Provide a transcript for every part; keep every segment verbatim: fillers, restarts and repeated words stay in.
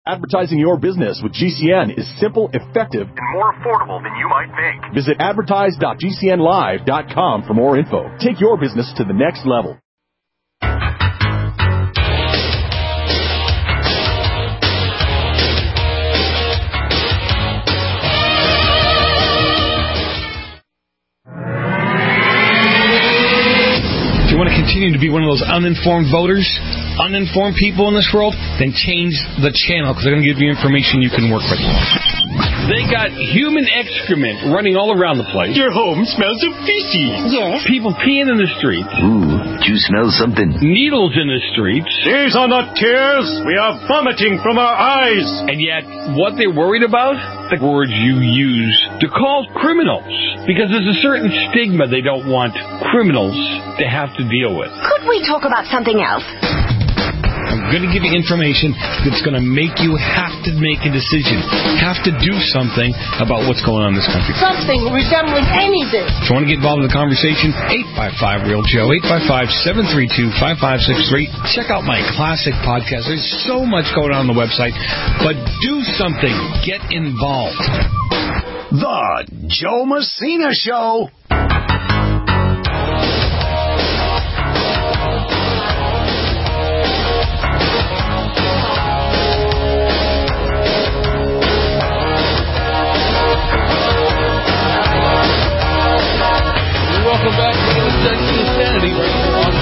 Advertising your business with G C N is simple, effective, and more affordable than you might think. Visit advertise dot g c n live dot com for more info. Take your business to the next level. If you want to continue to be one of those uninformed voters, uninformed people in this world, then change the channel because they're going to give you information you can work with. They got human excrement running all around the place. Your home smells of feces. Yes. People peeing in the streets. Ooh, do you smell something? Needles in the streets. These are not tears. We are vomiting from our eyes. And yet, what they're worried about? The words you use to call criminals. Because there's a certain stigma they don't want criminals to have to deal with. Could we talk about something else? I'm going to give you information that's going to make you have to make a decision, have to do something about what's going on in this country. Something resembling anything. If you want to get involved in the conversation, eight five five, real Joe, eight five five, seven three two, five five six three. Check out my classic podcast. There's so much going on on the website, but do something. Get involved. The Joe Messina Show. Welcome back to the section of Sanity right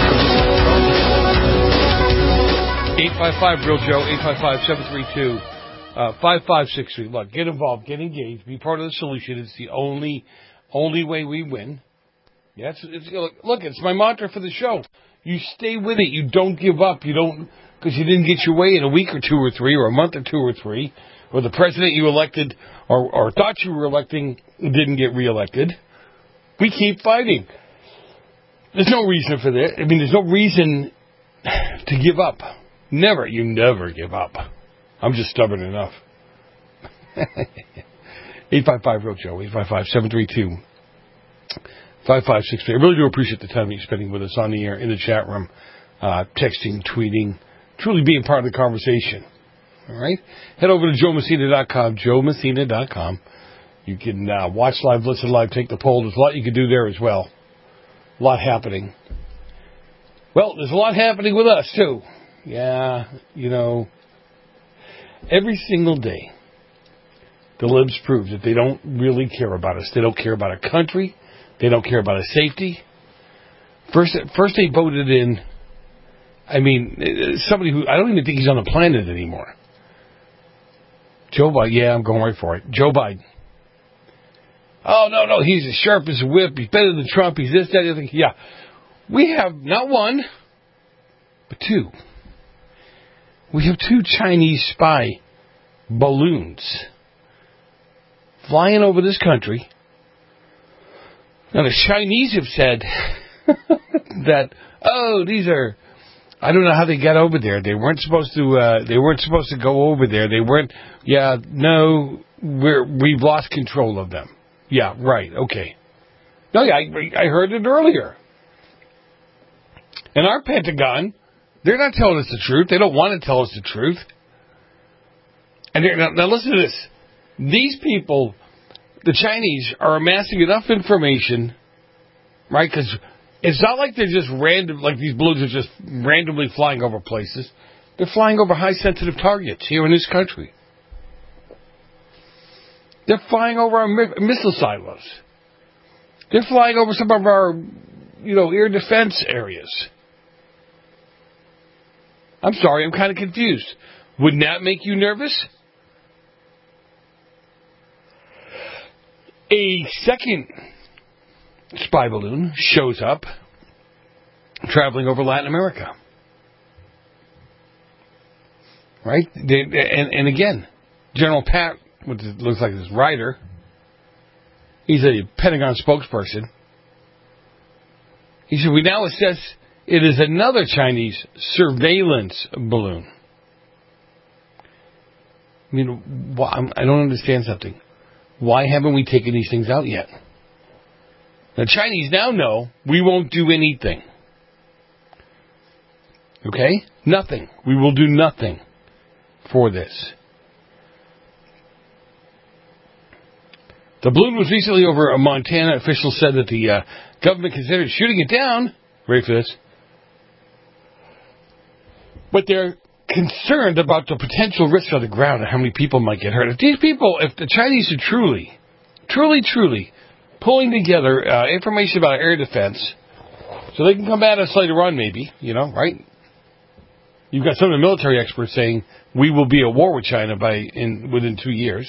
here on eight five five, real Joe, eight five five, seven three two, five five six three. Look, get involved, get engaged, be part of the solution. It's the only only way we win. Yeah, it's, it's, look, it's my mantra for the show. You stay with it. You don't give up. You don't, because you didn't get your way in a week or two or three, or a month or two or three, or the president you elected or, or thought you were electing didn't get reelected. We keep fighting. There's no reason for that. I mean, there's no reason to give up. Never. You never give up. I'm just stubborn enough. eight five five, real Joe, eight five five, seven three two, five five six three. I really do appreciate the time you're spending with us on the air, in the chat room, uh, texting, tweeting, truly being part of the conversation. All right? Head over to joe messina dot com, joe messina dot com. You can uh, watch live, listen live, take the poll. There's a lot you can do there as well. A lot happening. Well, there's a lot happening with us, too. Yeah, you know, every single day, the libs prove that they don't really care about us. They don't care about our country. They don't care about our safety. First, first they voted in, I mean, somebody who, I don't even think he's on the planet anymore. Joe Biden. Yeah, I'm going right for it. Joe Biden. Oh, no, no, he's as sharp as a whip. He's better than Trump. He's this, that, the other thing. Yeah. We have not one, but two. We have two Chinese spy balloons flying over this country. Now, the Chinese have said that, oh, these are, I don't know how they got over there. They weren't supposed to, uh, they weren't supposed to go over there. They weren't, yeah, no, we're, we've lost control of them. Yeah, right, okay. No, yeah, I, I heard it earlier. And our Pentagon, they're not telling us the truth. They don't want to tell us the truth. And now, now listen to this. These people, the Chinese, are amassing enough information, right? Because it's not like they're just random, like these balloons are just randomly flying over places. They're flying over high-sensitive targets here in this country. They're flying over our missile silos. They're flying over some of our, you know, air defense areas. I'm sorry, I'm kind of confused. Wouldn't that make you nervous? A second spy balloon shows up traveling over Latin America. Right? They, and, and again, General Pat, what looks like this writer, he's a Pentagon spokesperson. He said, we now assess it is another Chinese surveillance balloon. I mean, I don't understand something. Why haven't we taken these things out yet? The Chinese now know we won't do anything. Okay? Nothing. We will do nothing for this. The balloon was recently over Montana. Officials said that the uh, government considered shooting it down. Ready for this? But they're concerned about the potential risks on the ground and how many people might get hurt. If these people, if the Chinese are truly, truly, truly pulling together uh, information about air defense so they can come at us later on maybe, you know, right? You've got some of the military experts saying we will be at war with China by in within two years.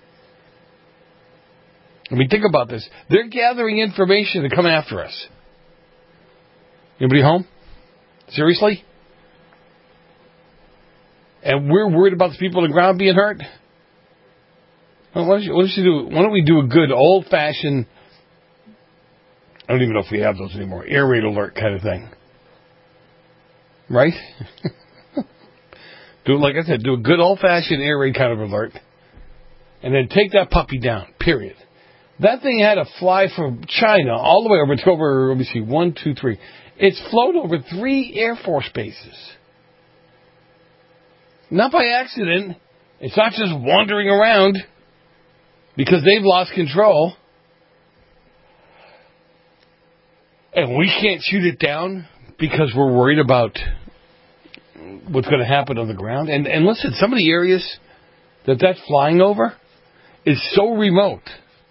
I mean, think about this. They're gathering information to come after us. Anybody home? Seriously? And we're worried about the people on the ground being hurt? Well, why, don't you, why, don't you do, why don't we do a good old-fashioned, I don't even know if we have those anymore, air raid alert kind of thing. Right? Do it, like I said, do a good old-fashioned air raid kind of alert. And then take that puppy down, period. That thing had to fly from China all the way over. It's over, let me see, one, two, three. It's flown over three Air Force bases. Not by accident. It's not just wandering around because they've lost control. And we can't shoot it down because we're worried about what's going to happen on the ground. And, and listen, some of the areas that that's flying over is so remote.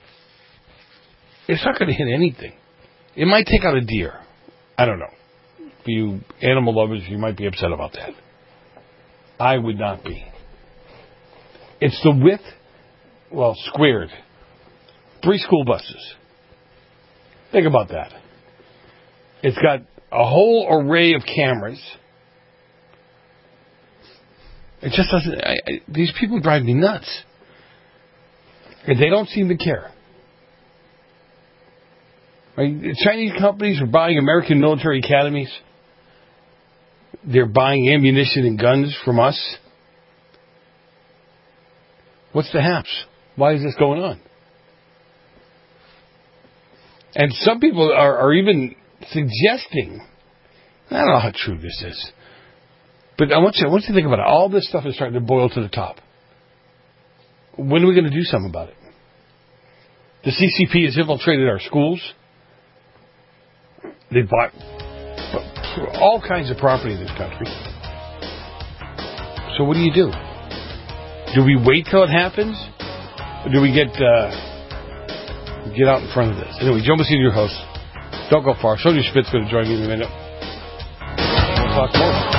It's not going to hit anything. It might take out a deer. I don't know. For you animal lovers, you might be upset about that. I would not be. It's the width, well, squared. Three school buses. Think about that. It's got a whole array of cameras. It just doesn't... I, I, these people drive me nuts. And they don't seem to care. Right? Chinese companies are buying American military academies. They're buying ammunition and guns from us. What's the haps? Why is this going on? And some people are, are even suggesting, I don't know how true this is, but I want you, I want you to think about it. All this stuff is starting to boil to the top. When are we going to do something about it? The C C P has infiltrated our schools. They bought all kinds of property in this country. So what do you do? Do we wait till it happens? Or do we get uh, get out in front of this? Anyway, Joe Messina, your host. Don't go far. Sonia Spitz going to join me in a minute. We'll talk more.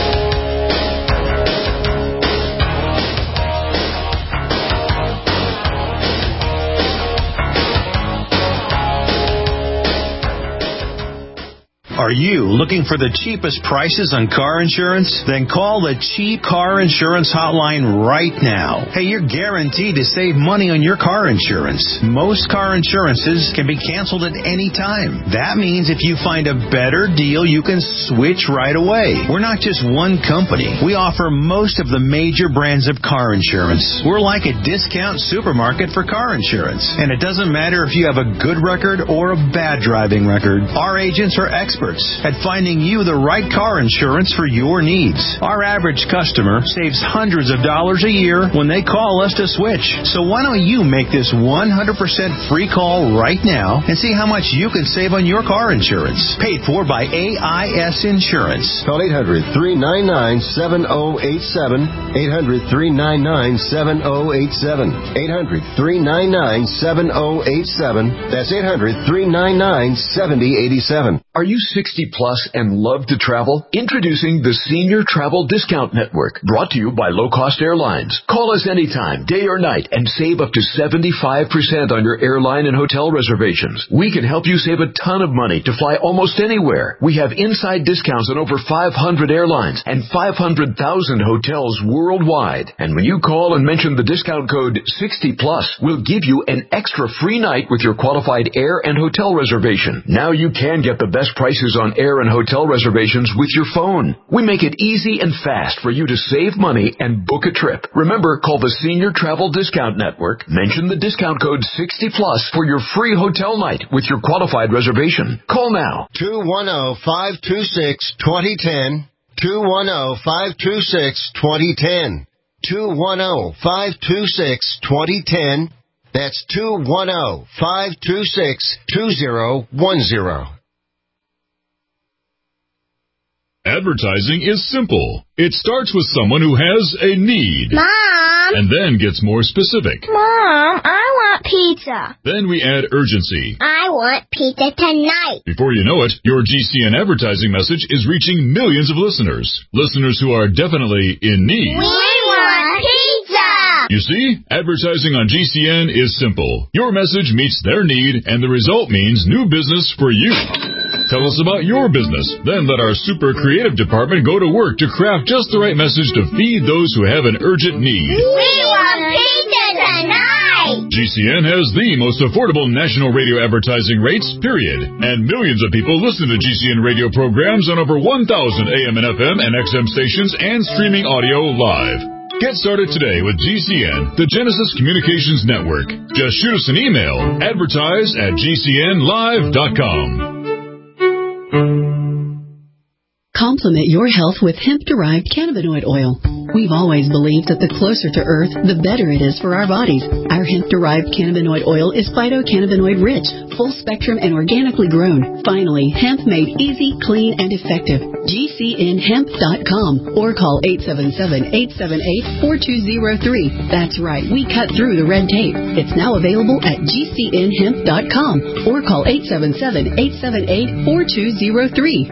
Are you looking for the cheapest prices on car insurance? Then call the Cheap Car Insurance Hotline right now. Hey, you're guaranteed to save money on your car insurance. Most car insurances can be canceled at any time. That means if you find a better deal, you can switch right away. We're not just one company. We offer most of the major brands of car insurance. We're like a discount supermarket for car insurance. And it doesn't matter if you have a good record or a bad driving record. Our agents are experts at finding you the right car insurance for your needs. Our average customer saves hundreds of dollars a year when they call us to switch. So why don't you make this one hundred percent free call right now and see how much you can save on your car insurance. Paid for by A I S Insurance. Call eight hundred, three nine nine, seven oh eight seven. eight hundred, three nine nine, seven oh eight seven. eight hundred, three nine nine, seven oh eight seven. That's eight hundred, three nine nine, seven oh eight seven. Are you sixty plus and love to travel? Introducing the Senior Travel Discount Network, brought to you by Low Cost Airlines. Call us anytime, day or night, and save up to seventy-five percent on your airline and hotel reservations. We can help you save a ton of money to fly almost anywhere. We have inside discounts on over five hundred airlines and five hundred thousand hotels worldwide. And when you call and mention the discount code sixty plus, we'll give you an extra free night with your qualified air and hotel reservation. Now you can get the best prices on air and hotel reservations with your phone. We make it easy and fast for you to save money and book a trip. Remember, call the Senior Travel Discount Network, mention the discount code sixty plus for your free hotel night with your qualified reservation. Call now. two one zero, five two six, two zero one zero. two one zero, five two six, two zero one zero. two one zero, five two six, two zero one zero. That's two one zero, five two six, two zero one zero. Advertising is simple. It starts with someone who has a need. Mom! And then gets more specific. Mom, I want pizza. Then we add urgency. I want pizza tonight. Before you know it, your G C N advertising message is reaching millions of listeners. Listeners who are definitely in need. We want pizza! You see, advertising on G C N is simple. Your message meets their need, and the result means new business for you. Tell us about your business. Then let our super creative department go to work to craft just the right message to feed those who have an urgent need. We want pizza tonight! G C N has the most affordable national radio advertising rates, period. And millions of people listen to G C N radio programs on over one thousand A M and F M and X M stations and streaming audio live. Get started today with G C N, the Genesis Communications Network. Just shoot us an email, advertise at G C N live dot com. Complement your health with hemp-derived cannabinoid oil. We've always believed that the closer to Earth, the better it is for our bodies. Our hemp-derived cannabinoid oil is phytocannabinoid-rich, full-spectrum, and organically grown. Finally, hemp made easy, clean, and effective. G C N hemp dot com or call eight seven seven, eight seven eight, four two zero three. That's right, we cut through the red tape. It's now available at G C N hemp dot com or call eight seven seven, eight seven eight, four two zero three.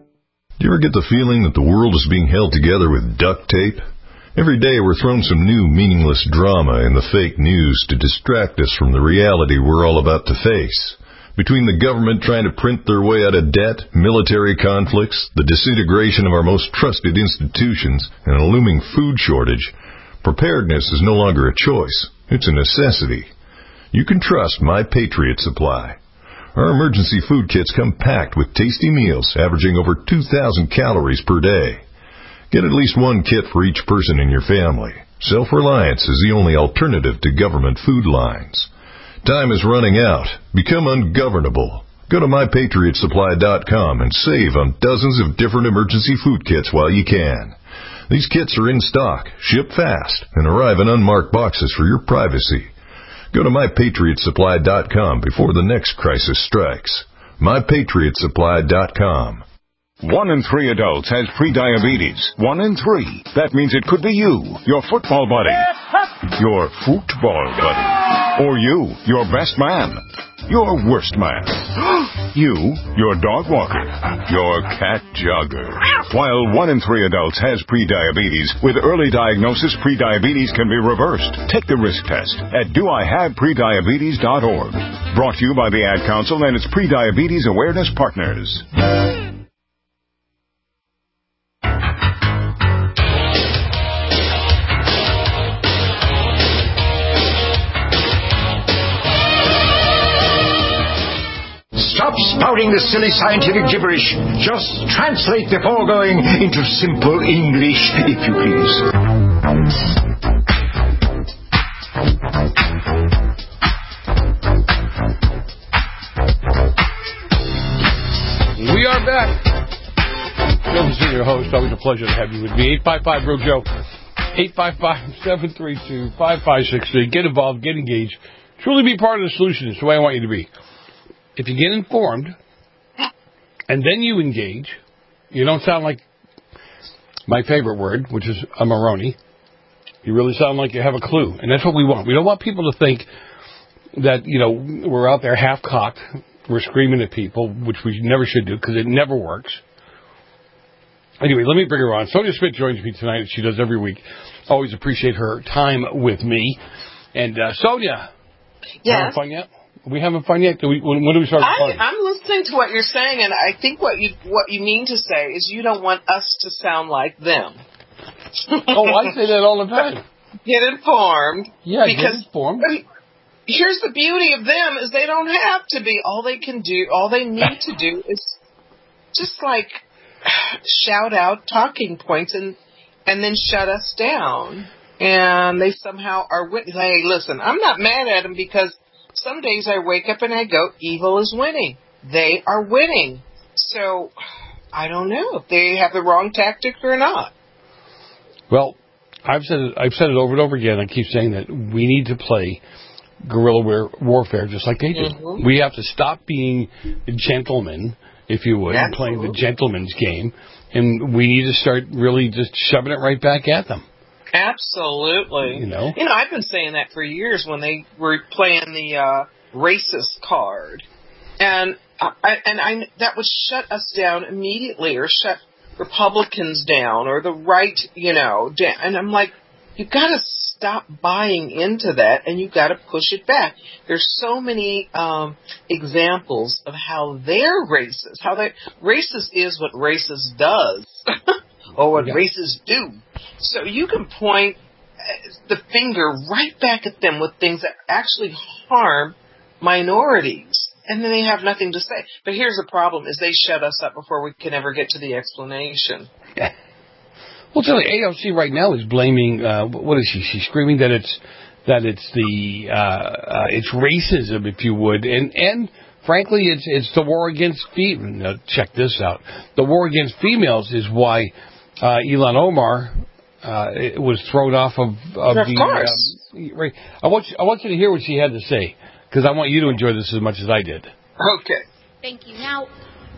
Do you ever get the feeling that the world is being held together with duct tape? Every day we're thrown some new meaningless drama in the fake news to distract us from the reality we're all about to face. Between the government trying to print their way out of debt, military conflicts, the disintegration of our most trusted institutions, and a looming food shortage, preparedness is no longer a choice. It's a necessity. You can trust My Patriot Supply. Our emergency food kits come packed with tasty meals averaging over two thousand calories per day. Get at least one kit for each person in your family. Self-reliance is the only alternative to government food lines. Time is running out. Become ungovernable. Go to my patriot supply dot com and save on dozens of different emergency food kits while you can. These kits are in stock, ship fast, and arrive in unmarked boxes for your privacy. Go to my patriot supply dot com before the next crisis strikes. my patriot supply dot com. One in three adults has prediabetes. One in three. That means it could be you, your football buddy, your football buddy, or you, your best man, your worst man, you, your dog walker, your cat jogger. While one in three adults has prediabetes, with early diagnosis, prediabetes can be reversed. Take the risk test at do I have prediabetes dot org. Brought to you by the Ad Council and its Prediabetes Awareness Partners. Stop spouting the silly scientific gibberish. Just translate the foregoing into simple English, if you please. We are back. Joe, senior host. Always a pleasure to have you with me. eight five five, Real Joe. eight five five, seven three two, five five six three. Get involved. Get engaged. Truly be part of the solution. It's the way I want you to be. If you get informed, and then you engage, you don't sound like my favorite word, which is a Maroni. You really sound like you have a clue. And that's what we want. We don't want people to think that, you know, we're out there half-cocked, we're screaming at people, which we never should do, because it never works. Anyway, let me bring her on. Sonia Smith joins me tonight, as she does every week. Always appreciate her time with me. And, uh, Sonia, yes. Having fun yet? Are we having fun yet? Do we, when, when do we start I, fun? I'm listening to what you're saying, and I think what you what you mean to say is you don't want us to sound like them. Oh, I say that all the time. Get informed. Yeah, because get informed. Here's the beauty of them is they don't have to be. All they can do, all they need to do is just like shout out talking points and and then shut us down. And they somehow are win- hey, listen, I'm not mad at them because some days I wake up and I go, evil is winning. They are winning. So I don't know if they have the wrong tactic or not. Well, I've said it, I've said it over and over again. I keep saying that we need to play guerrilla war- warfare just like they do. Mm-hmm. We have to stop being gentlemen, if you would, and playing the gentleman's game, and we need to start really just shoving it right back at them. Absolutely. You know? You know, I've been saying that for years when they were playing the uh, racist card. And I, and I, that would shut us down immediately, or shut Republicans down, or the right, you know, down. And I'm like, you've got to stop buying into that, and you've got to push it back. There's so many um, examples of how they're racist. How they racist is what racist does, or what yeah. racists do. So you can point the finger right back at them with things that actually harm minorities, and then they have nothing to say. But here's the problem: is they shut us up before we can ever get to the explanation. Yeah. Well, tell you, A O C right now is blaming. Uh, what is she? She's screaming that it's that it's the uh, uh, it's racism, if you would, and and frankly, it's it's the war against females. Uh, check this out: the war against females is why uh, Ilhan Omar uh, it was thrown off of, of, of the. course. Uh, right. I want you, I want you to hear what she had to say, because I want you to enjoy this as much as I did. Okay. Thank you. Now,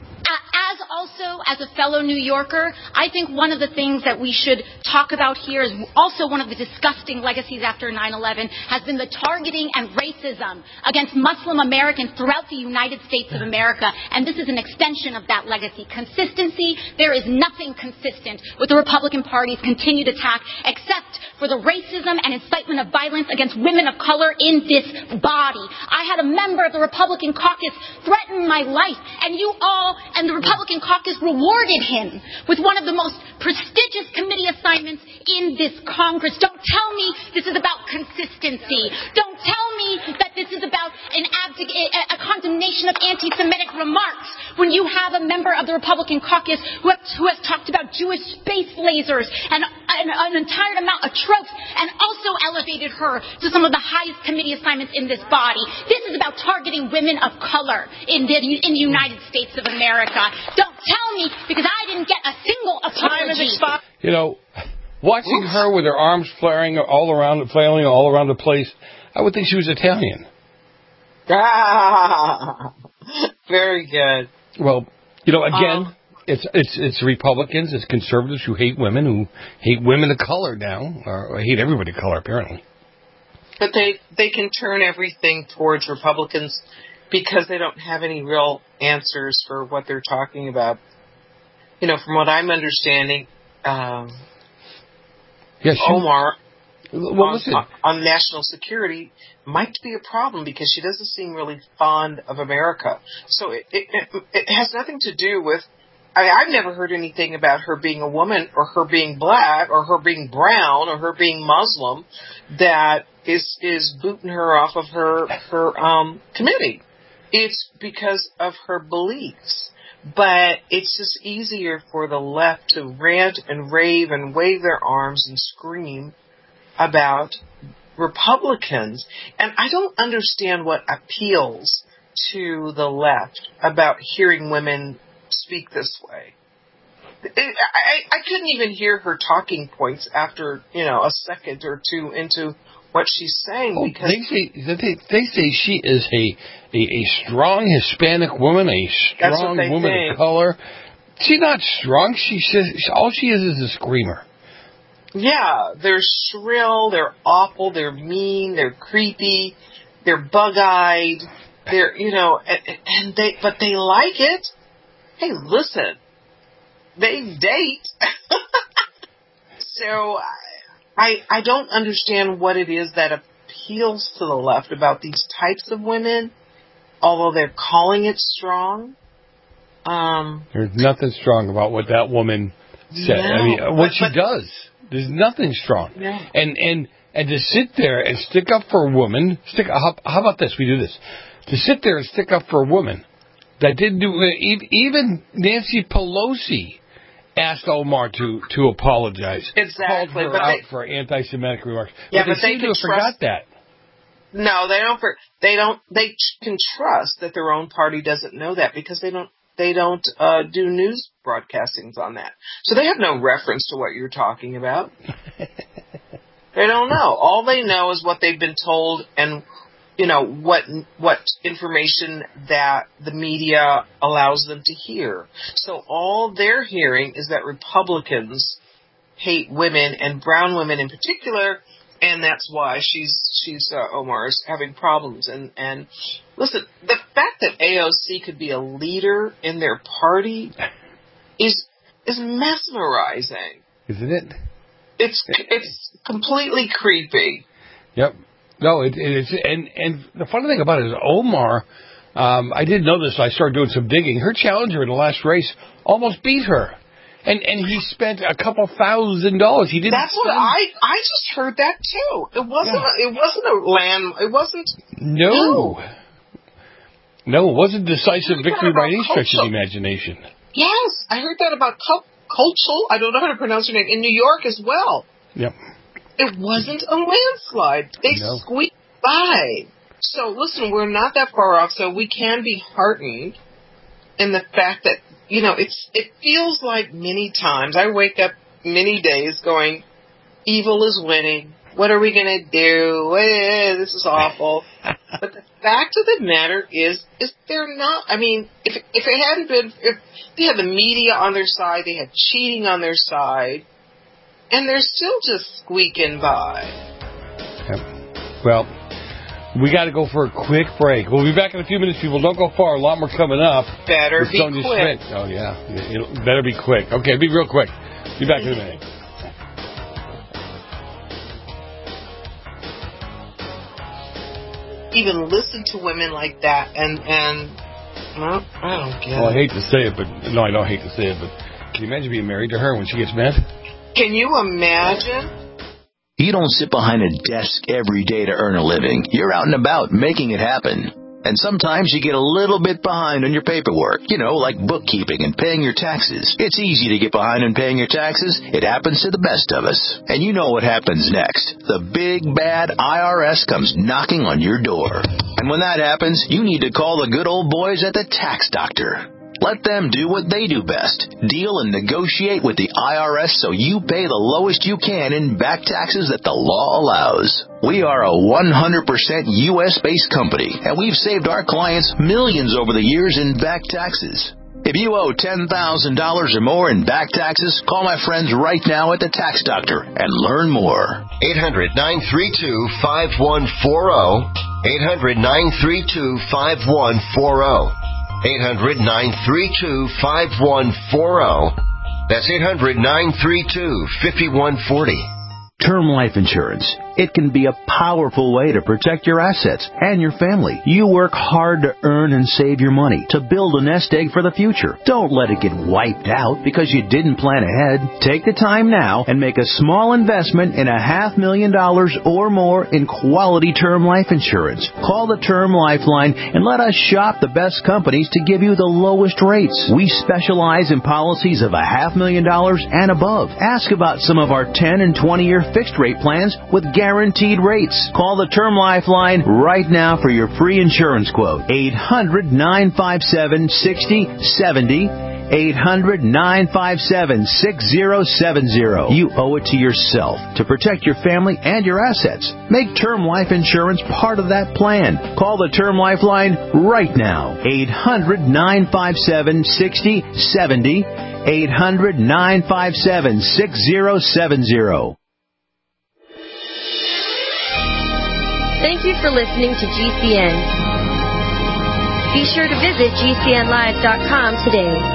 as also as a fellow New Yorker, I think one of the things that we should talk about here is also one of the disgusting legacies after nine eleven has been the targeting and racism against Muslim Americans throughout the United States of America. And this is an extension of that legacy. Consistency, there is nothing consistent with the Republican Party's continued attack except for the racism and incitement of violence against women of color in this body. I had a member of the Republican caucus threaten my life, and you all and the Republican caucus rewarded him with one of the most prestigious committee assignments in this Congress. Don't tell me this is about consistency. Don't tell me that this is about an abdic- a condemnation of anti-Semitic remarks when you have a member of the Republican caucus who, have, who has talked about Jewish space lasers and an, an entire amount of tropes, and also elevated her to some of the highest committee assignments in this body. This is about targeting women of color in the, in the United States of America. Don't tell me, because I didn't get a single apology. You know, watching Oops. her with her arms flaring all around, flailing all around the place, I would think she was Italian. Ah, very good. Well, you know, again, um, it's it's it's Republicans, it's conservatives who hate women, who hate women of color now, or hate everybody of color apparently. But they they can turn everything towards Republicans because they don't have any real answers for what they're talking about. You know, from what I'm understanding, um, yes, Omar well, on, listen. on national security might be a problem because she doesn't seem really fond of America. So it, it, it, it has nothing to do with, I, I've never heard anything about her being a woman or her being black or her being brown or her being Muslim that is, is booting her off of her, her um, committee. It's because of her beliefs. But it's just easier for the left to rant and rave and wave their arms and scream about Republicans. And I don't understand what appeals to the left about hearing women speak this way. It, I, I couldn't even hear her talking points after, you know, a second or two into what she's saying. Oh, because they say they, they say she is a, a a strong Hispanic woman, a strong woman think. of color. She's not strong. She says all she is is a screamer. Yeah, they're shrill, they're awful, they're mean, they're creepy, they're bug-eyed, they're, you know, and, and they, but they like it. Hey, listen, they date. So I, I don't understand what it is that appeals to the left about these types of women, although they're calling it strong. Um, There's nothing strong about what that woman said. No, I mean, what but, she but, does. There's nothing strong. No. And and and to sit there and stick up for a woman, stick. How, how about this? We do this. To sit there and stick up for a woman that didn't do. Even Nancy Pelosi asked Omar to to apologize. Exactly. Called her but out they, for anti-Semitic remarks. Yeah, but they, but they seem to have trust, forgot that. No, they don't. They don't. They can trust that their own party doesn't know that because they don't. They don't uh, do news broadcastings on that. So they have no reference to what you're talking about. They don't know. All they know is what they've been told and you know, what what information that the media allows them to hear. So all they're hearing is that Republicans hate women and brown women in particular, and that's why she's she's uh, Omar's having problems. And and listen, the fact that A O C could be a leader in their party is is mesmerizing, isn't it? It's it's completely creepy. Yep. No, it, it's and and the funny thing about it is Omar. Um, I didn't know this. So I started doing some digging. Her challenger in the last race almost beat her, and and he spent a couple thousand dollars. He didn't. That's what I I just heard that too. It wasn't yeah. a, it wasn't a land. It wasn't. No. No, no it wasn't decisive victory by any stretch of the imagination. Yes, I heard that about Kulchel. I don't know how to pronounce her name in New York as well. Yep. It wasn't a landslide. They no. squeaked by. So, listen, we're not that far off, so we can be heartened in the fact that, you know, it's it feels like many times, I wake up many days going, evil is winning. What are we going to do? Eh, this is awful. But the fact of the matter is, is they're not, I mean, if if it hadn't been, if they had the media on their side, they had cheating on their side, and they're still just squeaking by. Yep. Well, we got to go for a quick break. We'll be back in a few minutes, people. Don't go far. A lot more coming up. Better be Sonia quick. Schmidt. Oh, yeah. It'll, better be quick. Okay, be real quick. Be back in a minute. Even listen to women like that, and, and well, I don't get well, it. I hate to say it, but no, I don't hate to say it, but can you imagine being married to her when she gets mad? Can you imagine? You don't sit behind a desk every day to earn a living. You're out and about making it happen. And sometimes you get a little bit behind on your paperwork, you know, like bookkeeping and paying your taxes. It's easy to get behind on paying your taxes. It happens to the best of us. And you know what happens next. The big, bad I R S comes knocking on your door. And when that happens, you need to call the good old boys at the Tax Doctor. Let them do what they do best. Deal and negotiate with the I R S so you pay the lowest you can in back taxes that the law allows. We are a one hundred percent U S-based company, and we've saved our clients millions over the years in back taxes. If you owe ten thousand dollars or more in back taxes, call my friends right now at the Tax Doctor and learn more. eight hundred, nine three two, five one four zero. eight hundred, nine three two, five one four zero. eight hundred, nine three two, five one four zero. That's eight hundred, nine three two, five one four zero. Term life insurance. It can be a powerful way to protect your assets and your family. You work hard to earn and save your money to build a nest egg for the future. Don't let it get wiped out because you didn't plan ahead. Take the time now and make a small investment in a half million dollars or more in quality term life insurance. Call the Term Lifeline and let us shop the best companies to give you the lowest rates. We specialize in policies of a half million dollars and above. Ask about some of our ten and twenty year fixed rate plans with guaranteed rates. Call the Term Lifeline right now for your free insurance quote. eight hundred, nine five seven, six zero seven zero. eight hundred, nine five seven, six zero seven zero. You owe it to yourself to protect your family and your assets. Make term life insurance part of that plan. Call the Term Lifeline right now. eight hundred, nine five seven, six zero seven zero. eight hundred, nine five seven, six zero seven zero. Thank you for listening to G C N. Be sure to visit G C N live dot com today.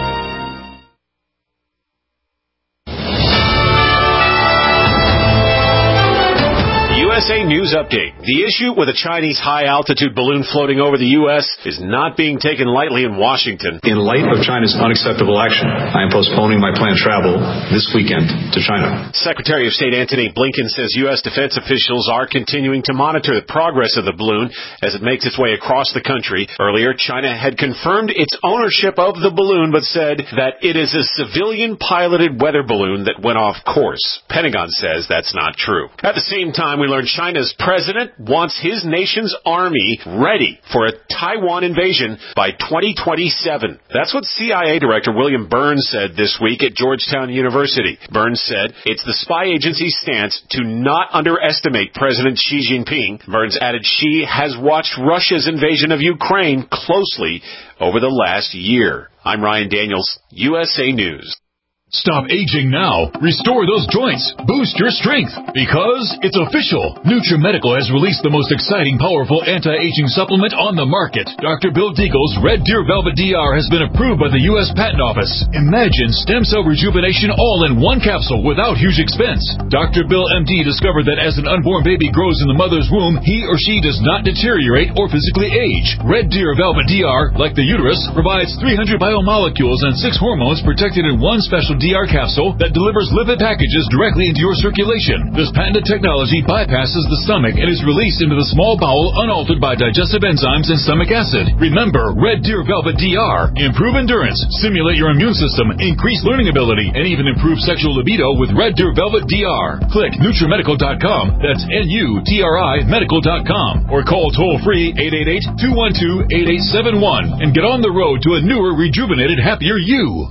U S A News Update. The issue with a Chinese high-altitude balloon floating over the U S is not being taken lightly in Washington. In light of China's unacceptable action, I am postponing my planned travel this weekend to China. Secretary of State Antony Blinken says U S defense officials are continuing to monitor the progress of the balloon as it makes its way across the country. Earlier, China had confirmed its ownership of the balloon, but said that it is a civilian-piloted weather balloon that went off course. Pentagon says that's not true. At the same time, we learned and China's president wants his nation's army ready for a Taiwan invasion by twenty twenty-seven. That's what C I A Director William Burns said this week at Georgetown University. Burns said it's the spy agency's stance to not underestimate President Xi Jinping. Burns added Xi has watched Russia's invasion of Ukraine closely over the last year. I'm Ryan Daniels, U S A News. Stop aging now. Restore those joints. Boost your strength. Because it's official. NutriMedical has released the most exciting, powerful anti-aging supplement on the market. Doctor Bill Deagle's Red Deer Velvet D R has been approved by the U S Patent Office. Imagine stem cell rejuvenation all in one capsule without huge expense. Doctor Bill M D discovered that as an unborn baby grows in the mother's womb, he or she does not deteriorate or physically age. Red Deer Velvet D R, like the uterus, provides three hundred biomolecules and six hormones protected in one special D R capsule that delivers lipid packages directly into your circulation. This patented technology bypasses the stomach and is released into the small bowel unaltered by digestive enzymes and stomach acid. Remember, Red Deer Velvet D R. Improve endurance, stimulate your immune system, increase learning ability, and even improve sexual libido with Red Deer Velvet D R. Click NutriMedical dot com. That's N U T R I medical dot com. Or call toll-free eight eight eight, two one two, eight eight seven one and get on the road to a newer, rejuvenated, happier you.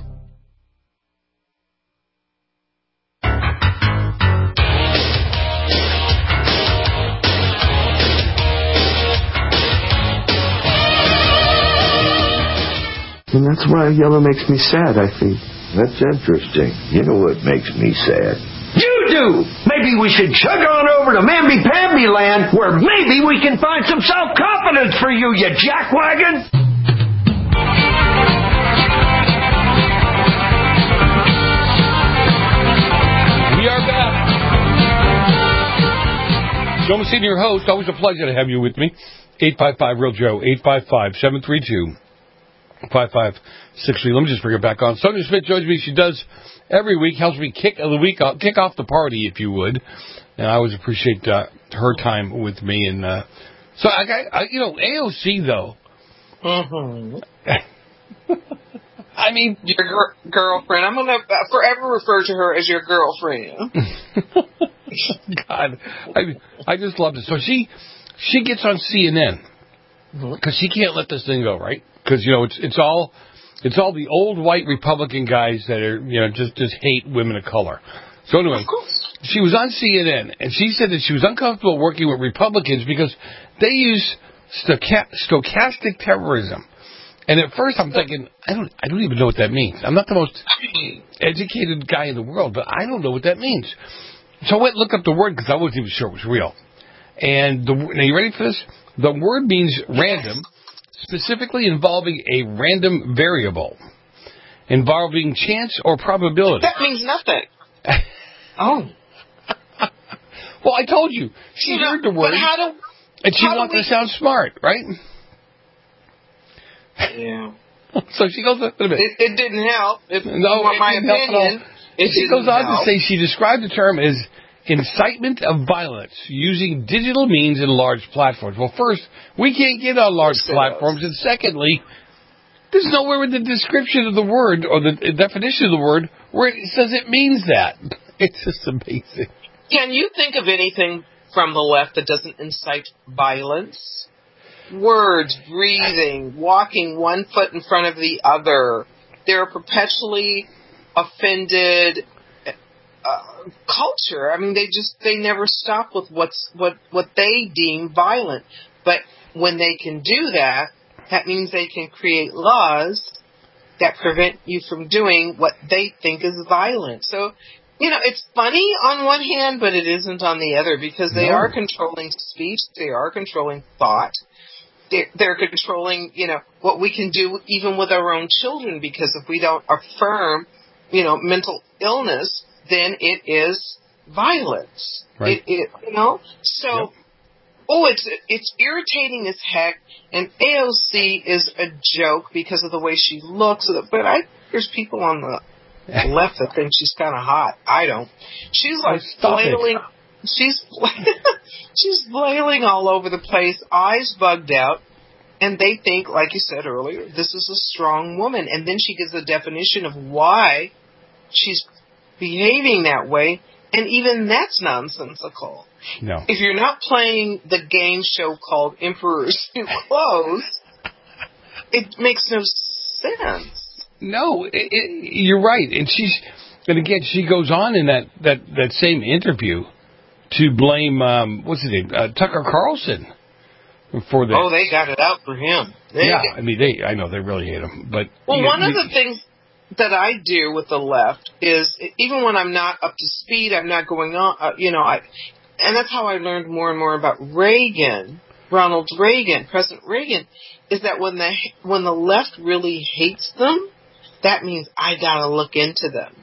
And that's why yellow makes me sad, I think. That's interesting. You know what makes me sad? You do! Maybe we should chug on over to Mamby-Pamby Land, where maybe we can find some self-confidence for you, you jackwagon! We are back. Joe Messina, your host. Always a pleasure to have you with me. eight five five, real Joe, eight five five, seven three two, five five six three. Let me just bring it back on. Sonia Smith joins me. She does every week, helps me kick the week off, kick off the party, if you would. And I always appreciate uh, her time with me. And uh, so, I, I, you know, A O C though. Mm-hmm. I mean, your gr- girlfriend. I'm gonna forever refer to her as your girlfriend. God, I I just love this. So she she gets on C N N because she can't let this thing go, right? Because, you know, it's it's all it's all the old white Republican guys that are, you know, just, just hate women of color. So anyway, she was on C N N, and she said that she was uncomfortable working with Republicans because they use stocha- stochastic terrorism. And at first I'm thinking, I don't I don't even know what that means. I'm not the most educated guy in the world, but I don't know what that means. So I went and looked up the word because I wasn't even sure it was real. And the, now you ready for this? The word means random. Specifically involving a random variable, involving chance or probability. That means nothing. Oh. Well, I told you. She you heard know, the word, but how do, and she how wanted we... to sound smart, right? Yeah. So she goes, wait a minute. It, it didn't help. If no, you want it my didn't opinion, help at all. It she goes on help. to say she described the term as incitement of violence using digital means and large platforms. Well, first, we can't get on large platforms, and secondly, there's nowhere in the description of the word or the definition of the word where it says it means that. It's just amazing. Can you think of anything from the left that doesn't incite violence? Words, breathing, walking one foot in front of the other. They're perpetually offended. Uh, culture. I mean, they just they never stop with what's what what they deem violent. But when they can do that, that means they can create laws that prevent you from doing what they think is violent. So, you know, it's funny on one hand, but it isn't on the other because they no. are controlling speech, they are controlling thought. They're, they're controlling, you know, what we can do even with our own children because if we don't affirm, you know, mental illness, then it is violence. Right. It, it, you know? So, yep. oh, it's it's irritating as heck, and A O C is a joke because of the way she looks. But I there's people on the left that think she's kind of hot. I don't. She's like oh, flailing. It. She's she's flailing all over the place, eyes bugged out, and they think, like you said earlier, this is a strong woman. And then she gives a definition of why she's behaving that way, And even that's nonsensical. No. If you're not playing the game show called Emperor's New Clothes, it makes no sense. No, it, it, you're right. And she's, and again, she goes on in that, that, that same interview to blame, um, what's his name, uh, Tucker Carlson for this. Oh, they got it out for him. They yeah, got, I mean, they, I know they really hate him. But well, you, one you, of the things that I do with the left is, even when I'm not up to speed, I'm not going on, uh, you know, I, and that's how I learned more and more about Reagan, Ronald Reagan, President Reagan, is that when the, when the left really hates them, that means I gotta look into them.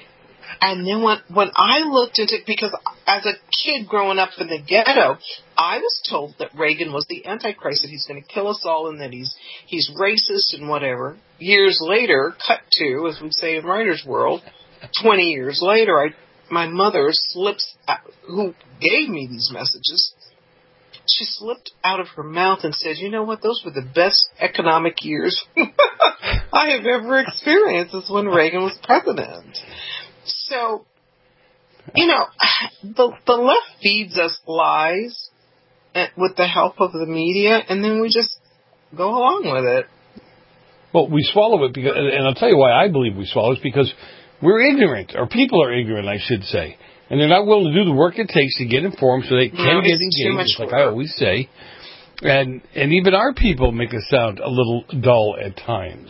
And then when, when I looked into it, because as a kid growing up in the ghetto, I was told that Reagan was the Antichrist, that he's going to kill us all and that he's he's racist and whatever. Years later, cut to, as we say in writer's world, twenty years later, I my mother slips, out, who gave me these messages, she slipped out of her mouth and said, you know what, those were the best economic years I have ever experienced, is when Reagan was president. So, you know, the the left feeds us lies with the help of the media, and then we just go along with it. Well, we swallow it, because, and I'll tell you why I believe we swallow it, is because we're ignorant, or people are ignorant, I should say. And they're not willing to do the work it takes to get informed so they can no, get engaged, just like work. I always say. And and even our people make us sound a little dull at times.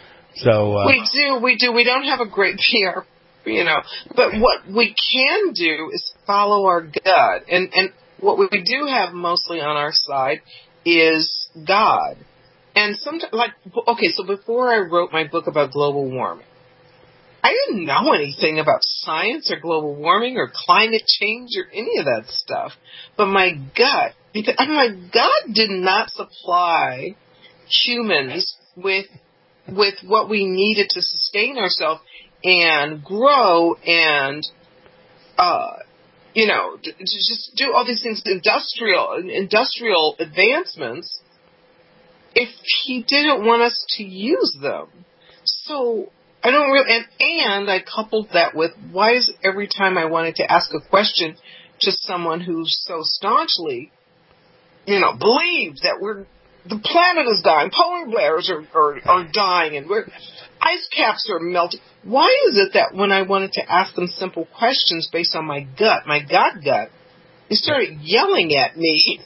So uh, we do, we do. We don't have a great P R, you know. But what we can do is follow our gut. And, and what we do have mostly on our side is God. And sometimes, like, okay, so before I wrote my book about global warming, I didn't know anything about science or global warming or climate change or any of that stuff. But my gut, because I mean, my gut did not supply humans with with what we needed to sustain ourselves and grow and, uh, you know, to just do all these things, industrial industrial advancements, if he didn't want us to use them. So I don't really, and, and I coupled that with, why is every time I wanted to ask a question to someone who's so staunchly, you know, believes that we're, the planet is dying, polar bears are, are, are dying, and we're, ice caps are melting. Why is it that when I wanted to ask them simple questions based on my gut, my God gut, they started yelling at me?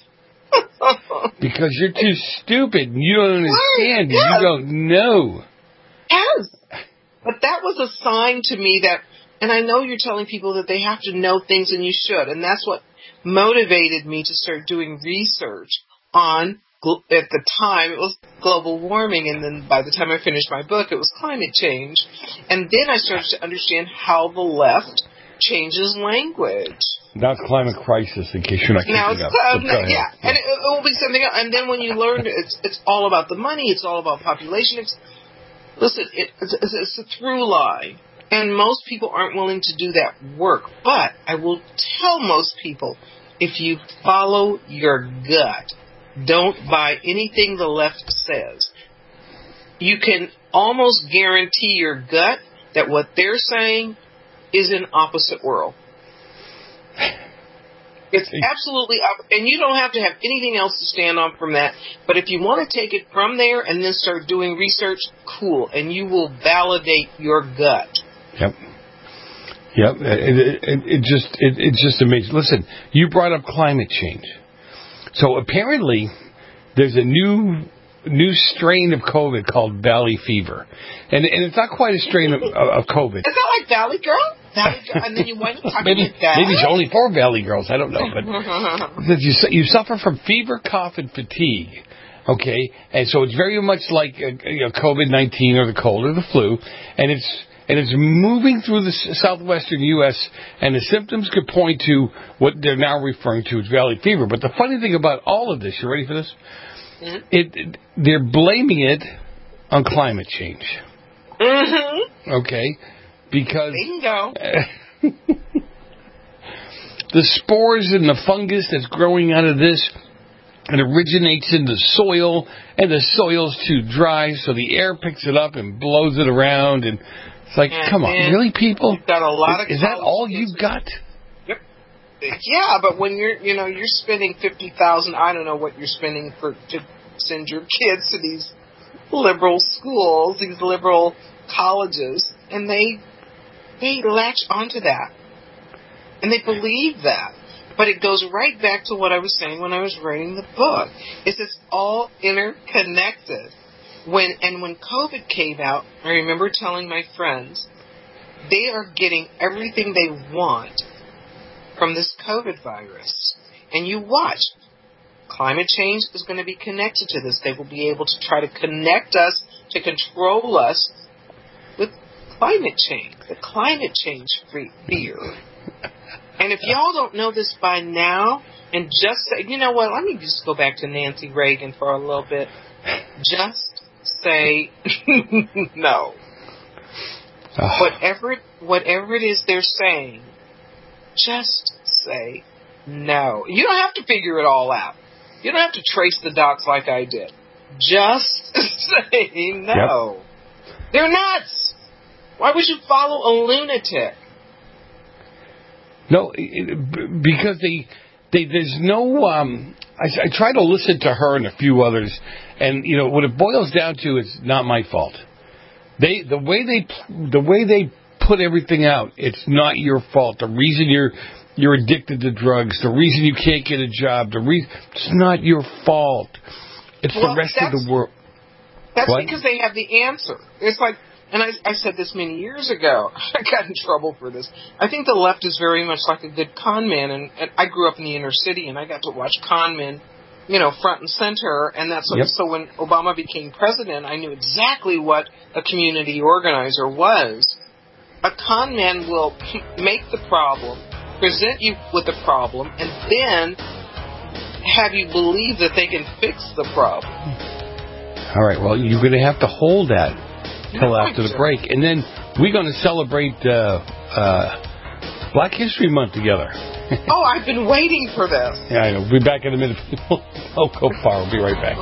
Because you're too stupid and you don't understand. Yes. You don't know. Yes. But that was a sign to me that, and I know you're telling people that they have to know things, and you should, and that's what motivated me to start doing research on, at the time, it was global warming, and then by the time I finished my book, it was climate change. And then I started to understand how the left changes language. Now it's climate crisis, in case you're not keeping now it's, up. Uh, So no, yeah, yeah, and it, it will be something else. And then when you learn, it's it's all about the money. It's all about population. It's, listen, it, it's, it's a through line, and most people aren't willing to do that work. But I will tell most people, if you follow your gut, don't buy anything the left says. You can almost guarantee your gut that what they're saying is an opposite world. It's absolutely up, and you don't have to have anything else to stand on from that. But if you want to take it from there and then start doing research, cool, and you will validate your gut. Yep. Yep. It, it, it, it just it, it's just amazing. Listen, you brought up climate change. So apparently, there's a new new strain of COVID called Valley Fever, and and it's not quite a strain of, of COVID. Is that like Valley Girl? Valley Girl, and then you wind up talking maybe about that. maybe it's only for Valley Girls. I don't know, but you you suffer from fever, cough, and fatigue. Okay, and so it's very much like uh, you know, COVID nineteen or the cold or the flu, and it's. And it's moving through the southwestern U S, and the symptoms could point to what they're now referring to as valley fever. But the funny thing about all of this, you ready for this? Mm-hmm. It, it they're blaming it on climate change. Mm-hmm. Okay, because bingo. The spores and the fungus that's growing out of this, it originates in the soil, and the soil's too dry, so the air picks it up and blows it around, and it's like, and come on, really, people? You've got a lot of is, is that all you've got? yeah, but when you're, you know, you're spending fifty thousand, I don't know what you're spending for to send your kids to these liberal schools, these liberal colleges, and they they latch onto that, and they believe that. But it goes right back to what I was saying when I was writing the book. Is it's all interconnected. When and when COVID came out, I remember telling my friends, they are getting everything they want from this COVID virus. And you watch. Climate change is going to be connected to this. They will be able to try to connect us, to control us with climate change, the climate change fear. And if y'all don't know this by now, and just say, you know what, let me just go back to Nancy Reagan for a little bit. Just say no. Oh. Whatever, whatever it is they're saying, just say no. You don't have to figure it all out. You don't have to trace the dots like I did. Just say no. Yep. They're nuts. Why would you follow a lunatic? No, because they, they there's no. Um, I, I try to listen to her and a few others, and you know what it boils down to is not my fault. They the way they the way they put everything out, it's not your fault. The reason you're you're addicted to drugs, the reason you can't get a job, the reason it's not your fault. It's well, the rest of the world. That's what? Because they have the answer. It's like. And I, I said this many years ago. I got in trouble for this. I think the left is very much like a good con man. And, and I grew up in the inner city, and I got to watch con men, you know, front and center. And that's yep. So when Obama became president, I knew exactly what a community organizer was. A con man will make the problem, present you with the problem, and then have you believe that they can fix the problem. All right. Well, you're going to have to hold that till after the break, and then we're going to celebrate uh, uh, Black History Month together. Oh, I've been waiting for this. Yeah, I know. We'll be back in a minute. Don't go far. We'll be right back.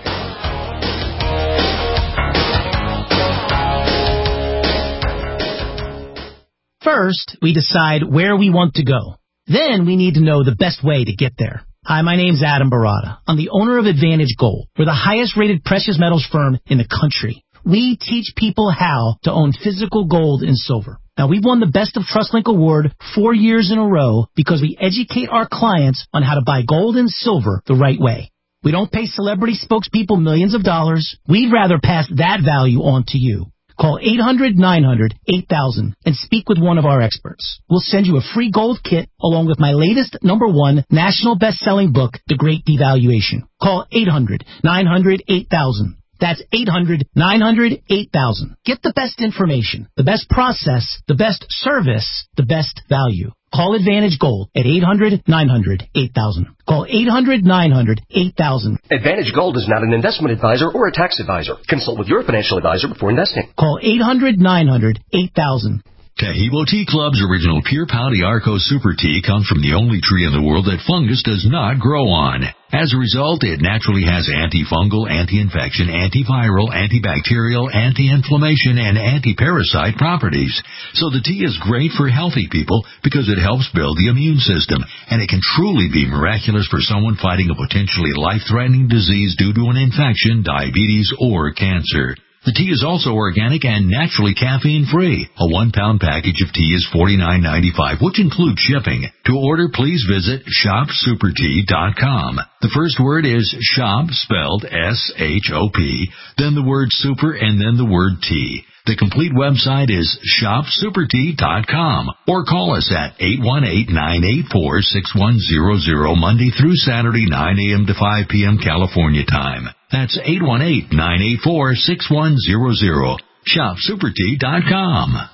First, we decide where we want to go. Then we need to know the best way to get there. Hi, my name's Adam Barada. I'm the owner of Advantage Gold. We're the highest rated precious metals firm in the country. We teach people how to own physical gold and silver. Now, we've won the Best of TrustLink Award four years in a row because we educate our clients on how to buy gold and silver the right way. We don't pay celebrity spokespeople millions of dollars. We'd rather pass that value on to you. Call eight hundred nine hundred eight thousand and speak with one of our experts. We'll send you a free gold kit along with my latest number one national best-selling book, The Great Devaluation. Call eight hundred nine hundred eight thousand. That's eight hundred nine hundred eight thousand. Get the best information, the best process, the best service, the best value. Call Advantage Gold at eight hundred nine hundred eight thousand. Call eight hundred nine hundred eight thousand. Advantage Gold is not an investment advisor or a tax advisor. Consult with your financial advisor before investing. Call eight hundred nine hundred eight thousand. Taheebo Tea Club's original Pure Pau D'Arco Super Tea comes from the only tree in the world that fungus does not grow on. As a result, it naturally has antifungal, anti-infection, antiviral, antibacterial, anti-inflammation, and anti-parasite properties. So the tea is great for healthy people because it helps build the immune system, and it can truly be miraculous for someone fighting a potentially life-threatening disease due to an infection, diabetes, or cancer. The tea is also organic and naturally caffeine-free. A one-pound package of tea is forty-nine ninety-five, which includes shipping. To order, please visit shop super tea dot com. The first word is shop, spelled S H O P, then the word super, and then the word tea. The complete website is shop super tea dot com, or call us at eight one eight, nine eight four, six one zero zero Monday through Saturday, nine a.m. to five p.m. California time. That's eight one eight, nine eight four, six one zero zero. shop super tea dot com.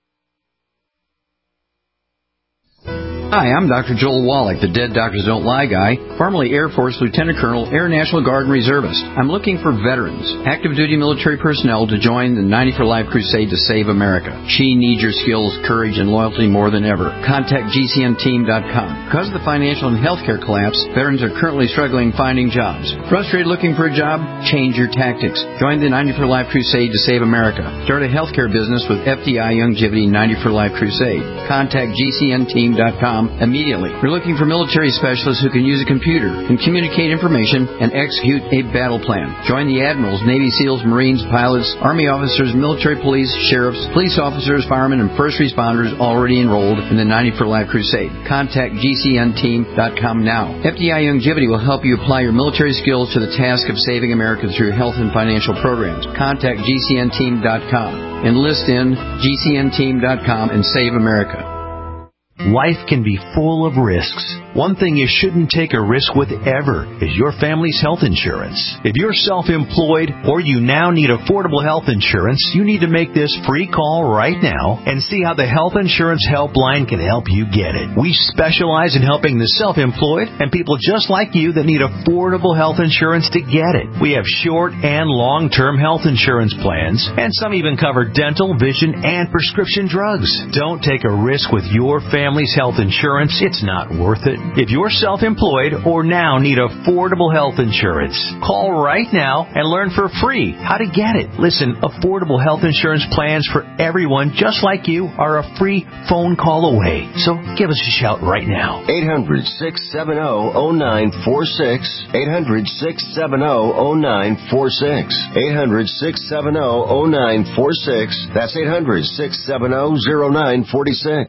Hi, I'm Doctor Joel Wallach, the Dead Doctors Don't Lie guy, formerly Air Force Lieutenant Colonel, Air National Guard and Reservist. I'm looking for veterans, active duty military personnel to join the ninety for Life crusade to save America. She needs your skills, courage, and loyalty more than ever. Contact G C N team dot com. Because of the financial and healthcare collapse, veterans are currently struggling finding jobs. Frustrated looking for a job? Change your tactics. Join the ninety for Life crusade to save America. Start a healthcare business with F D I Longevity ninety for Life crusade. Contact G C N team dot com. com immediately. We're looking for military specialists who can use a computer and communicate information and execute a battle plan. Join the admirals, Navy SEALs, Marines, pilots, Army officers, military police, sheriffs, police officers, firemen, and first responders already enrolled in the ninety for Life Crusade. Contact G C N team dot com now. F D I Longevity will help you apply your military skills to the task of saving America through health and financial programs. Contact G C N team dot com. Enlist in G C N team dot com and save America. Life can be full of risks. One thing you shouldn't take a risk with ever is your family's health insurance. If you're self-employed or you now need affordable health insurance, you need to make this free call right now and see how the Health Insurance Helpline can help you get it. We specialize in helping the self-employed and people just like you that need affordable health insurance to get it. We have short and long-term health insurance plans, and some even cover dental, vision, and prescription drugs. Don't take a risk with your family's health insurance. It's not worth it. If you're self-employed or now need affordable health insurance, call right now and learn for free how to get it. Listen, affordable health insurance plans for everyone just like you are a free phone call away. So give us a shout right now. eight hundred, six seven zero, zero nine four six. eight hundred, six seven zero, zero nine four six. eight hundred, six seven zero, zero nine four six. That's eight hundred, six seven zero, zero nine four six.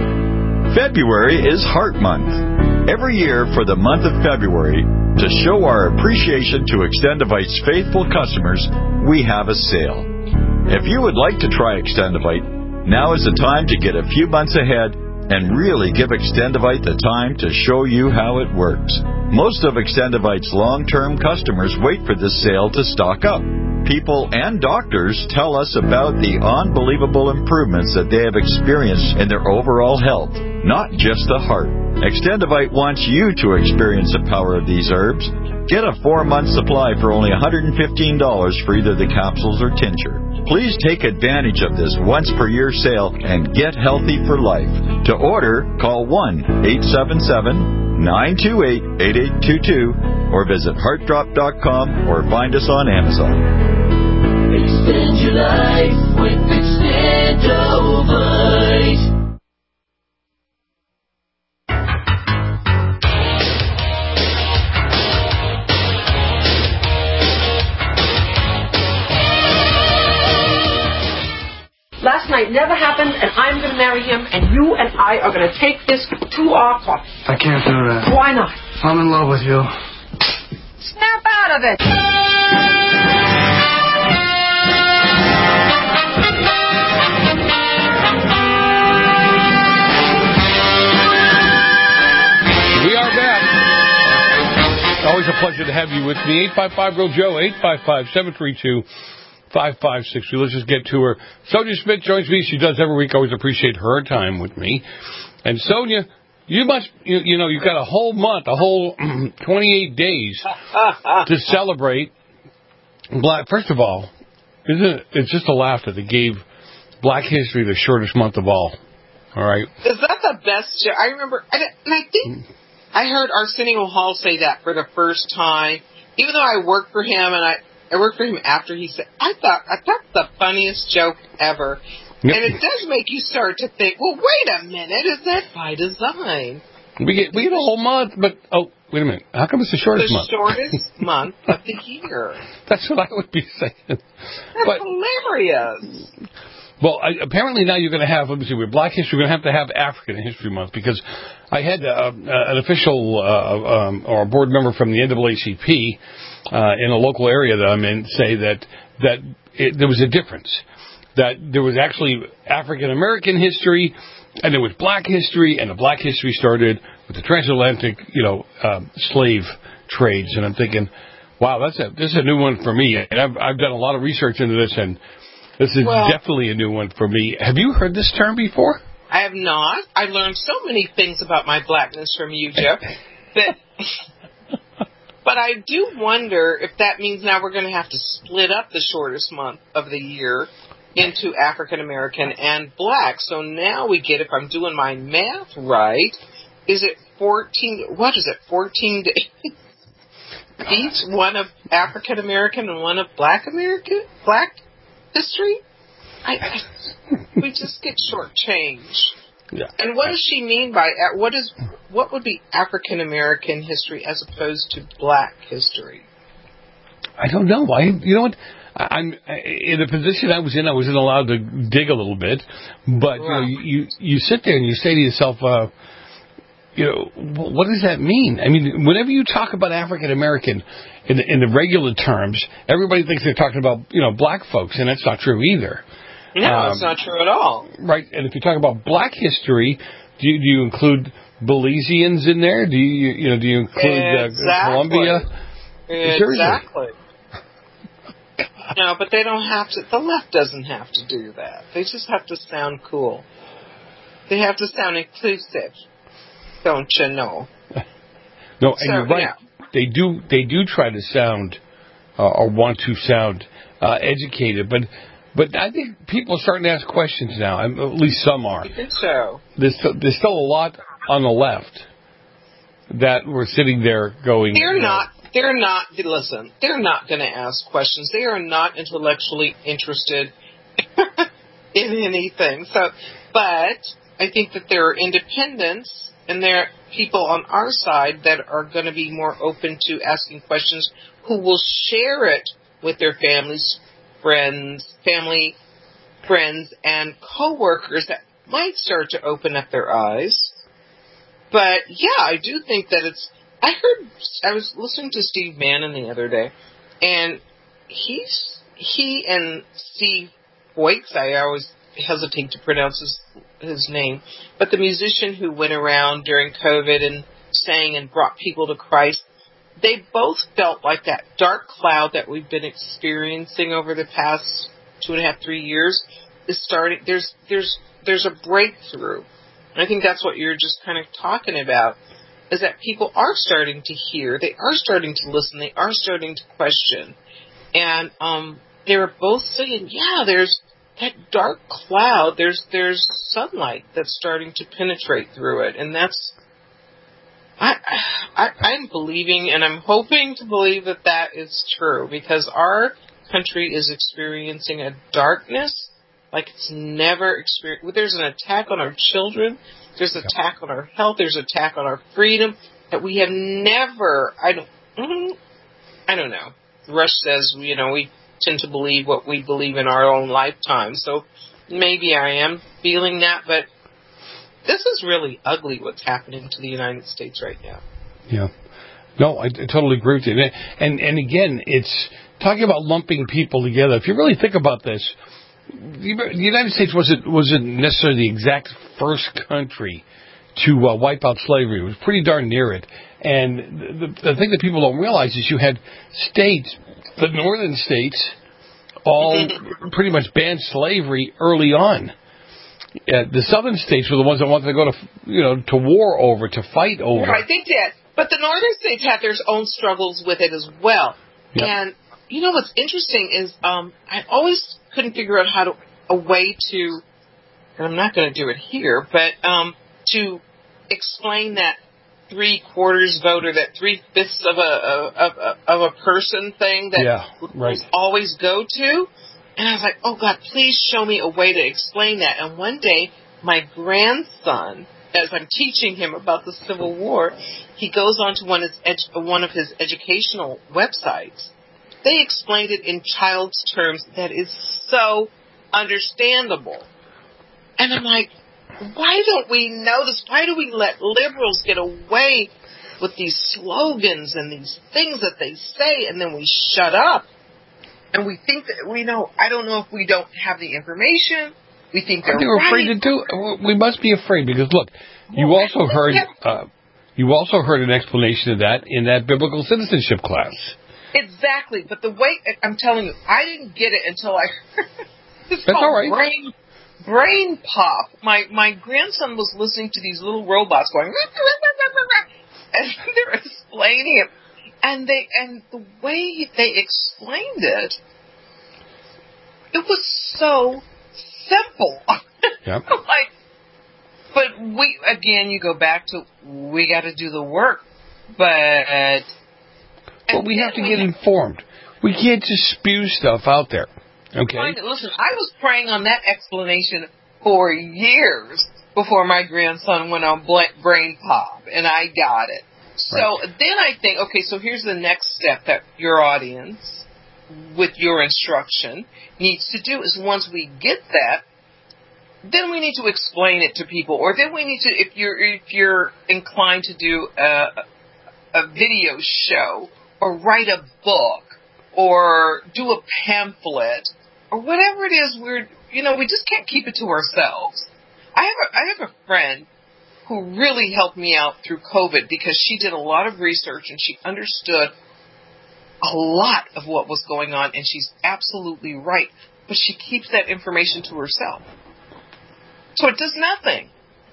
February is Heart Month. Every year for the month of February, to show our appreciation to Extendivite's faithful customers, we have a sale. If you would like to try Extendivite, now is the time to get a few months ahead and really give Extendivite the time to show you how it works. Most of Extendivite's long-term customers wait for this sale to stock up. People and doctors tell us about the unbelievable improvements that they have experienced in their overall health, not just the heart. Extendivite wants you to experience the power of these herbs. Get a four-month supply for only one hundred fifteen dollars for either the capsules or tincture. Please take advantage of this once-per-year sale and get healthy for life. To order, call one eight seven seven, nine two eight, eight eight two two or visit heart drop dot com or find us on Amazon. Extend your life with Extendovite. Last night never happened, and I'm going to marry him, and you and I are going to take this to our court. I can't do that. Why not? I'm in love with you. Snap out of it! We are back. Always a pleasure to have you with me. eight five five, real Joe, eight five five, seven three two, five five six three. Let's just get to her. Sonia Smith joins me. She does every week. Always appreciate her time with me. And Sonia, you must, you, you know, you've got a whole month, a whole twenty-eight days to celebrate Black. First of all, isn't it, it's just a laugh that they gave Black History the shortest month of all. All right. Is that the best show? I remember, and I think I heard Arsenio Hall say that for the first time. Even though I worked for him, and I, I worked for him after he said, I thought I thought the funniest joke ever. Yep. And it does make you start to think, well, wait a minute, is that by design? We get we get a whole month, but oh, wait a minute, how come it's the shortest the month? The shortest month of the year. That's what I would be saying. That's but, hilarious. Well, I, apparently now you're going to have, let me see, with Black History, we're going to have to have African History Month, because I had uh, an official uh, um, or a board member from the N double A C P uh, in a local area that I'm in say that that it, there was a difference, that there was actually African American history and there was Black history, and the Black history started with the transatlantic, you know, uh, slave trades. And I'm thinking, wow, that's a this is a new one for me, and I've I've done a lot of research into this, and this is well, definitely a new one for me. Have you heard this term before? I have not. I learned so many things about my blackness from you, Jeff. That, but I do wonder if that means now we're going to have to split up the shortest month of the year into African American and Black. So now we get, if I'm doing my math right, is it fourteen? What is it? Fourteen days. Each one of African American and one of Black American, Black history. I, I we just get shortchanged. Yeah. And what does she mean by what is what would be African American history as opposed to Black history? I don't know. I you know what? I'm in the position I was in. I wasn't allowed to dig a little bit, but you know, you you sit there and you say to yourself, uh, you know, what does that mean? I mean, whenever you talk about African American in the, in the regular terms, everybody thinks they're talking about you know black folks, and that's not true either. No, um, it's not true at all. Right, and if you talk about Black history, do you, do you include Belizeans in there? Do you you know do you include exactly. uh, Colombia? Exactly. No, but they don't have to. The left doesn't have to do that. They just have to sound cool. They have to sound inclusive. Don't you know? No, and so, you're right. Yeah. They do. They do try to sound uh, or want to sound uh, educated, but but I think people are starting to ask questions now. At least some are. I think so. There's there's still a lot on the left that we're sitting there going. They're you know, not. They're not. Listen. They're not going to ask questions. They are not intellectually interested in anything. So, but I think that there are independents. And there are people on our side that are going to be more open to asking questions who will share it with their families, friends, family, friends, and coworkers that might start to open up their eyes. But, yeah, I do think that it's... I heard... I was listening to Steve Bannon the other day, and he's, he and Steve Boyks, I always hesitate to pronounce his his name, but the musician who went around during COVID and sang and brought people to Christ, they both felt like that dark cloud that we've been experiencing over the past two and a half, three years is starting. There's there's there's a breakthrough. And I think that's what you're just kind of talking about, is that people are starting to hear, they are starting to listen, they are starting to question, and um, they were both saying, yeah, there's that dark cloud, there's there's sunlight that's starting to penetrate through it, and that's I, I I'm believing and I'm hoping to believe that that is true, because our country is experiencing a darkness like it's never experienced. There's an attack on our children, there's an attack on our health, there's an attack on our freedom that we have never. I don't I don't know. Rush says, you know, we tend to believe what we believe in our own lifetime. So maybe I am feeling that, but this is really ugly what's happening to the United States right now. Yeah. No, I, I totally agree with you. And and again, it's talking about lumping people together. If you really think about this, the United States wasn't wasn't necessarily the exact first country to uh, wipe out slavery. It was pretty darn near it. And the, the thing that people don't realize is you had states, the northern states, all pretty much banned slavery early on. Uh, the southern states were the ones that wanted to go to, you know, to war over, to fight over. Right, they did. But the northern states had their own struggles with it as well. Yep. And you know what's interesting is um, I always couldn't figure out how to a way to, and I'm not going to do it here, but um, to explain that three quarters vote or that three fifths of a of, of, of a person thing that yeah, right. always go to. And I was like, oh God, please show me a way to explain that. And one day, my grandson, as I'm teaching him about the Civil War, he goes on to one of his, edu- one of his educational websites. They explained it in child's terms that is so understandable. And I'm like, why don't we know this? Why do we let liberals get away with these slogans and these things that they say, and then we shut up? And we think that we know. I don't know if we don't have the information. We think they're, they're right. afraid to do it. We must be afraid because, look, you well, also heard uh, you also heard an explanation of that in that biblical citizenship class. Exactly. But the way, I'm telling you, I didn't get it until I heard it's That's called all right. brain, brain pop. My, my grandson was listening to these little robots going, and they're explaining it. And they and the way they explained it, it was so simple. Yep. Like, but we again, you go back to we got to do the work, but but we have to get informed. We can't just spew stuff out there. Okay. Listen, I was praying on that explanation for years, before my grandson went on brain pop, and I got it. So right. Then I think, okay, so here's the next step that your audience, with your instruction, needs to do is once we get that, then we need to explain it to people, or then we need to, if you're if you're inclined to do a, a video show, or write a book, or do a pamphlet, or whatever it is, we're you know we just can't keep it to ourselves. I have a, I have a friend who really helped me out through COVID because she did a lot of research and she understood a lot of what was going on, and she's absolutely right. But she keeps that information to herself. So it does nothing.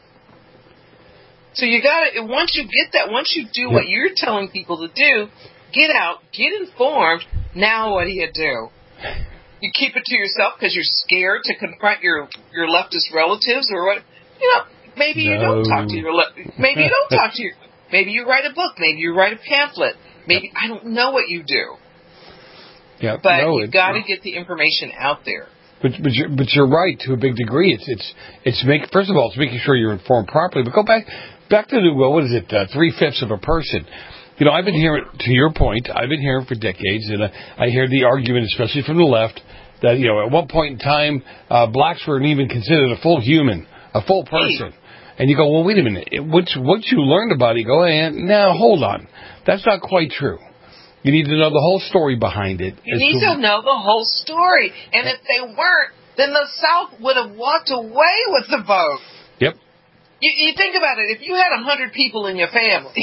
So you got to, once you get that, once you do what you're telling people to do, get out, get informed, now what do you do? You keep it to yourself because you're scared to confront your, your leftist relatives or what? You know, maybe no. you don't talk to your, le- maybe you don't talk to your, maybe you write a book, maybe you write a pamphlet, maybe, I don't know what you do. Yeah, but no, you've got to get the information out there. But but you're, but you're right to a big degree. It's it's it's make first of all, it's making sure you're informed properly. But go back back to the well, what is it? Uh, three fifths of a person. You know, I've been hearing, to your point, I've been hearing for decades, and uh, I hear the argument, especially from the left, that you know at one point in time uh, blacks weren't even considered a full human, a full person. And you go, well, wait a minute. Once once you learned about it, you go, hey, now hold on, that's not quite true. You need to know the whole story behind it. You need to, to know the whole story. And if they weren't, then the South would have walked away with the vote. Yep. You, you think about it. If you had one hundred people in your family.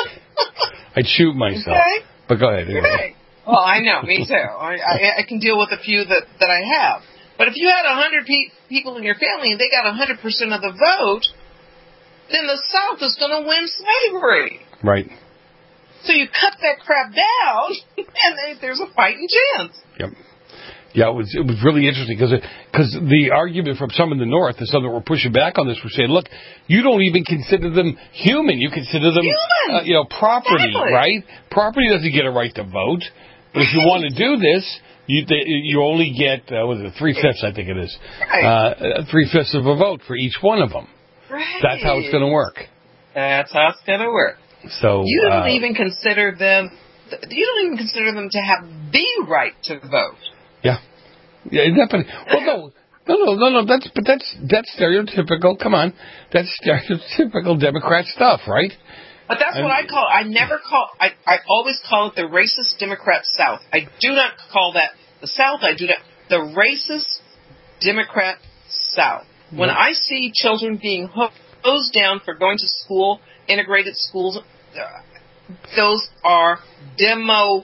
I'd shoot myself. Okay. But go ahead. Anyway. Okay. Well, I know. Me too. I, I, I can deal with a few that, that I have. But if you had one hundred pe- people in your family and they got one hundred percent of the vote, then the South is going to win slavery. Right. So you cut that crap down, and there's a fighting chance. Yep. Yeah, it was it was really interesting because because the argument from some in the North, the some that were pushing back on this, were saying, look, you don't even consider them human. You consider them, uh, you know, property, exactly. Right? Property doesn't get a right to vote. But if you want to do this, you you only get, uh, what is it, three-fifths, I think it is. Right. Uh, three-fifths of a vote for each one of them. Right. That's how it's going to work. That's how it's going to work. So you don't uh, even consider them. You don't even consider them to have the right to vote. Yeah, yeah. Isn't that funny? Well, no, no, no, no, no. That's but that's that's stereotypical. Come on, that's stereotypical Democrat stuff, right? But that's and, what I call. I never call. I I always call it the racist Democrat South. I do not call that the South. I do not the racist Democrat South. When yeah. I see children being hosed down for going to school. Integrated schools, uh, those are Democrats.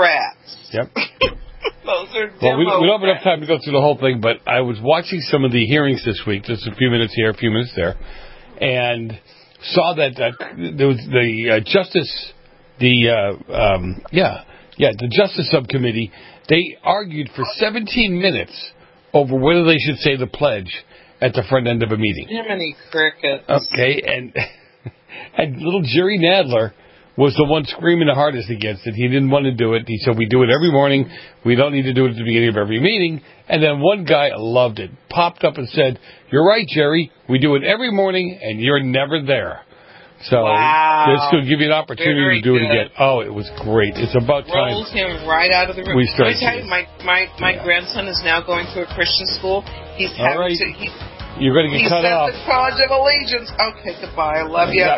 Yep. Those are Democrats. Well, we, we don't have enough time to go through the whole thing, but I was watching some of the hearings this week, just a few minutes here, a few minutes there, and saw that uh, there was the uh, Justice, the, uh, um, yeah, yeah, the Justice Subcommittee, they argued for seventeen minutes over whether they should say the pledge at the front end of a meeting. Jiminy crickets. Okay, and... And little Jerry Nadler was the one screaming the hardest against it. He didn't want to do it. He said, we do it every morning. We don't need to do it at the beginning of every meeting. And then one guy loved it, popped up and said, you're right, Jerry. We do it every morning, and you're never there. So wow. this will give you an opportunity Very to do good. it again. Oh, it was great. It's about time. Rolls him right out of the room. We Let me tell you, my, my, my yeah. grandson is now going to a Christian school. He's having All right. to... He, You're going to get he cut says off. the Pledge of Allegiance. Okay, goodbye. I love you.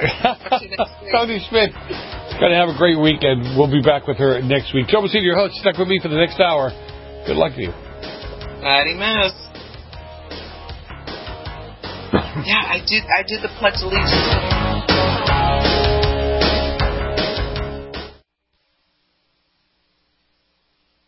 Tony Schmidt. Going to have a great weekend. We'll be back with her next week. Joe Messina, your host, stuck with me for the next hour. Good luck to you. Mighty Mouse. Yeah, I did. I did the Pledge of Allegiance.